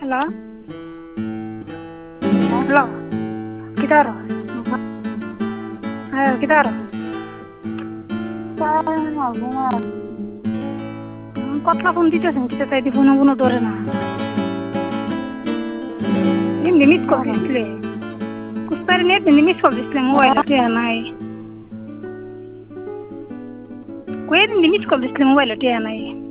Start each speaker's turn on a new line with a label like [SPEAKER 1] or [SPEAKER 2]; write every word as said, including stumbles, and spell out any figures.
[SPEAKER 1] Halo. Halo. Kita roh. Ayo kita roh. Kotla phone দিতেছেন kita চাইতে phone phone ধরে না এমনি মিস কল দিছিলে কুস্তারে নেট এমনি মিস কল দিছিলে মোবাইল তে নাই কই এমনি মিস কল দিছিলে মোবাইল তে নাই